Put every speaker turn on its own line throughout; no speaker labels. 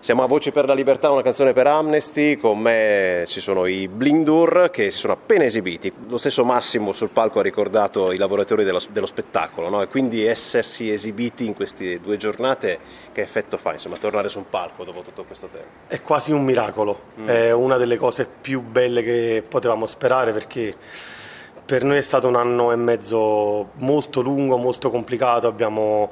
Siamo a Voci per la Libertà, una canzone per Amnesty. Con me ci sono i Blindur che si sono appena esibiti. Lo stesso Massimo sul palco ha ricordato i lavoratori dello spettacolo, no? E quindi essersi esibiti in queste 2 giornate, che effetto fa, insomma, tornare su un palco dopo tutto questo tempo?
È quasi un miracolo, è una delle cose più belle che potevamo sperare, perché per noi è stato 1 anno e mezzo molto lungo, molto complicato. Abbiamo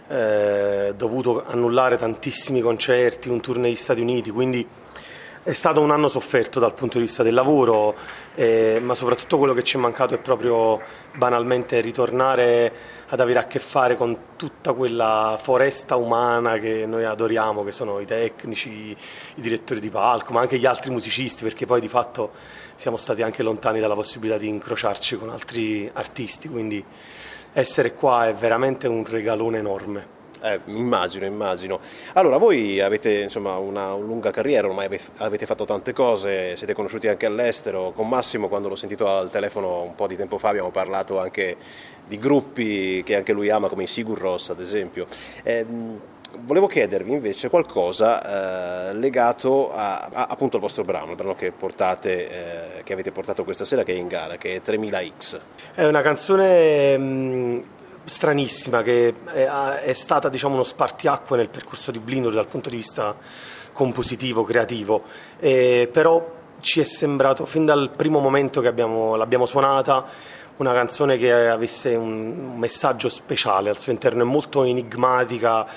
dovuto annullare tantissimi concerti, un tour negli Stati Uniti, quindi è stato 1 anno sofferto dal punto di vista del lavoro, ma soprattutto quello che ci è mancato è proprio banalmente ritornare ad avere a che fare con tutta quella foresta umana che noi adoriamo, che sono i tecnici, i direttori di palco, ma anche gli altri musicisti, perché poi di fatto siamo stati anche lontani dalla possibilità di incrociarci con altri artisti, quindi essere qua è veramente un regalone enorme.
Immagino. Allora, voi avete insomma una lunga carriera, ormai avete fatto tante cose, siete conosciuti anche all'estero. Con Massimo, quando l'ho sentito al telefono un po' di tempo fa, abbiamo parlato anche di gruppi che anche lui ama, come i Sigur Rós, ad esempio. Volevo chiedervi invece qualcosa legato appunto al vostro brano, il brano che avete portato questa sera, che è in gara, che è 3000X.
È una canzone stranissima, che è stata, diciamo, uno spartiacque nel percorso di Blindur dal punto di vista compositivo, creativo, però ci è sembrato fin dal primo momento che l'abbiamo suonata una canzone che avesse un messaggio speciale al suo interno. È molto enigmatica,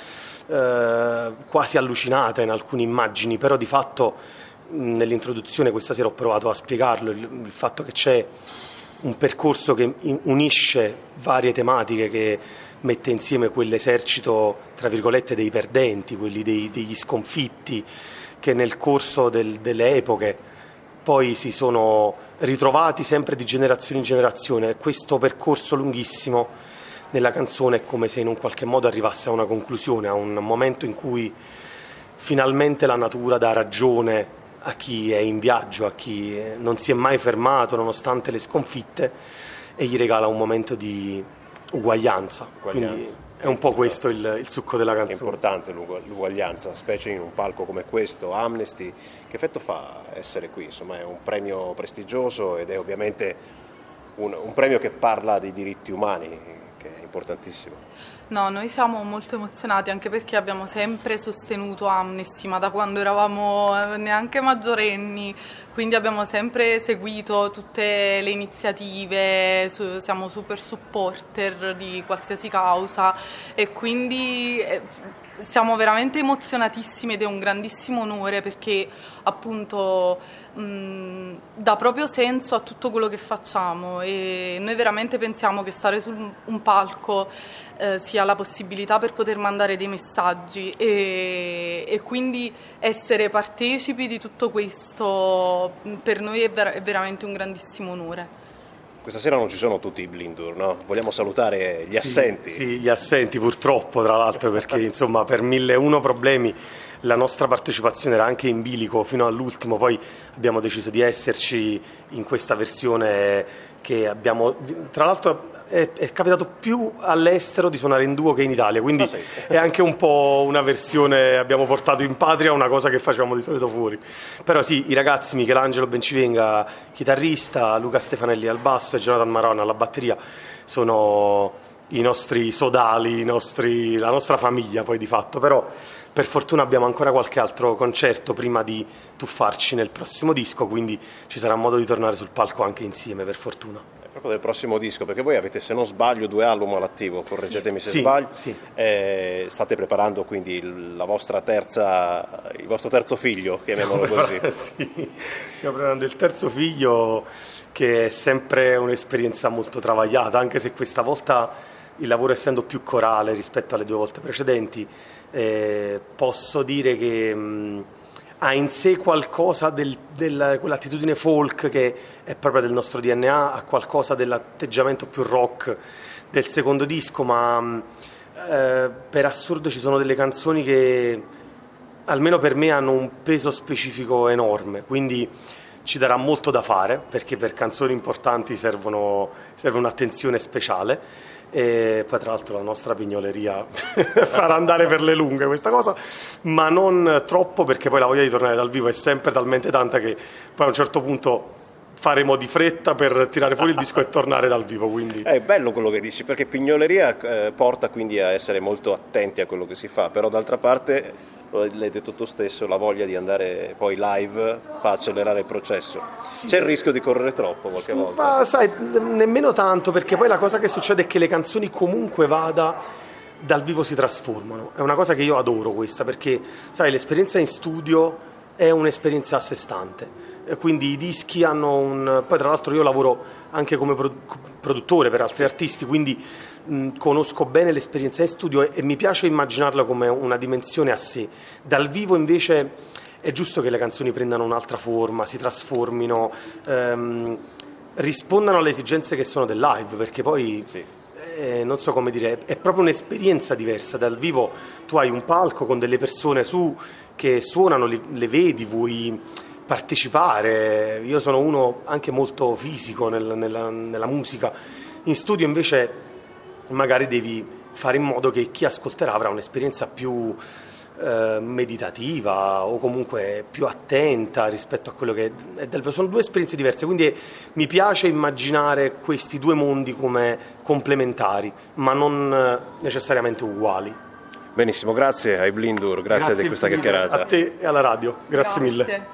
quasi allucinata in alcune immagini, però di fatto nell'introduzione questa sera ho provato a spiegarlo, il fatto che c'è un percorso che unisce varie tematiche, che mette insieme quell'esercito, tra virgolette, dei perdenti, quelli degli sconfitti, che nel corso delle epoche poi si sono ritrovati sempre di generazione in generazione. Questo percorso lunghissimo nella canzone è come se in un qualche modo arrivasse a una conclusione, a un momento in cui finalmente la natura dà ragione a chi è in viaggio, a chi non si è mai fermato nonostante le sconfitte, e gli regala un momento di uguaglianza. Quindi è un po' questo il succo della canzone.
È importante l'uguaglianza, specie in un palco come questo, Amnesty. Che effetto fa essere qui? Insomma, è un premio prestigioso ed è ovviamente un premio che parla dei diritti umani, che è importantissimo.
No, noi siamo molto emozionati, anche perché abbiamo sempre sostenuto Amnesty, ma da quando eravamo neanche maggiorenni, quindi abbiamo sempre seguito tutte le iniziative, siamo super supporter di qualsiasi causa, e quindi siamo veramente emozionatissimi, ed è un grandissimo onore, perché appunto dà proprio senso a tutto quello che facciamo, e noi veramente pensiamo che stare su un palco sia la possibilità per poter mandare dei messaggi, e quindi essere partecipi di tutto questo per noi è veramente un grandissimo onore.
Questa sera non ci sono tutti i Blindur, no? Vogliamo salutare gli assenti.
Sì, gli assenti purtroppo, tra l'altro, perché insomma per 1001 problemi la nostra partecipazione era anche in bilico fino all'ultimo, poi abbiamo deciso di esserci in questa versione che abbiamo, tra l'altro è capitato più all'estero di suonare in duo che in Italia, quindi è anche un po' una versione, abbiamo portato in patria una cosa che facevamo di solito fuori. Però sì, i ragazzi Michelangelo Bencivenga, chitarrista, Luca Stefanelli al basso e Jonathan Marona alla batteria, sono i nostri sodali, la nostra famiglia poi di fatto. Però per fortuna abbiamo ancora qualche altro concerto prima di tuffarci nel prossimo disco, quindi ci sarà modo di tornare sul palco anche insieme, per fortuna.
Proprio del prossimo disco, perché voi avete, se non sbaglio, 2 album all'attivo, correggetemi se sbaglio.
Sì.
State preparando quindi il vostro terzo figlio, chiamiamolo così.
Sì, stiamo preparando il terzo figlio, che è sempre un'esperienza molto travagliata, anche se questa volta il lavoro, essendo più corale rispetto alle 2 volte precedenti, posso dire che ha in sé qualcosa quell'attitudine folk che è proprio del nostro DNA, ha qualcosa dell'atteggiamento più rock del secondo disco, ma per assurdo ci sono delle canzoni che almeno per me hanno un peso specifico enorme, quindi ci darà molto da fare, perché per canzoni importanti serve un'attenzione speciale, E poi tra l'altro la nostra pignoleria farà andare per le lunghe questa cosa, ma non troppo, perché poi la voglia di tornare dal vivo è sempre talmente tanta che poi a un certo punto faremo di fretta per tirare fuori il disco e tornare dal vivo. Quindi
È bello quello che dici, perché pignoleria porta quindi a essere molto attenti a quello che si fa, però d'altra parte, l'hai detto tu stesso, la voglia di andare poi live fa accelerare il processo. C'è il rischio di correre troppo qualche volta.
ma sai, nemmeno tanto, perché poi la cosa che succede è che le canzoni, comunque vada, dal vivo si trasformano. È una cosa che io adoro questa, perché sai, l'esperienza in studio è un'esperienza a sé stante. E quindi i dischi hanno poi tra l'altro io lavoro anche come produttore per altri artisti, quindi conosco bene l'esperienza in studio e mi piace immaginarla come una dimensione a sé. Dal vivo invece è giusto che le canzoni prendano un'altra forma, si trasformino, rispondano alle esigenze che sono del live, perché poi
Sì.
non so come dire, è proprio un'esperienza diversa. Dal vivo tu hai un palco con delle persone su che suonano, le vedi, vuoi partecipare. Io sono uno anche molto fisico nella musica. In studio invece magari devi fare in modo che chi ascolterà avrà un'esperienza più meditativa o comunque più attenta rispetto a quello che è dal vivo. Sono due esperienze diverse, quindi mi piace immaginare questi due mondi come complementari, ma non necessariamente uguali.
Benissimo, grazie ai Blindur, grazie di questa
mille
chiacchierata.
a te e alla radio, grazie mille.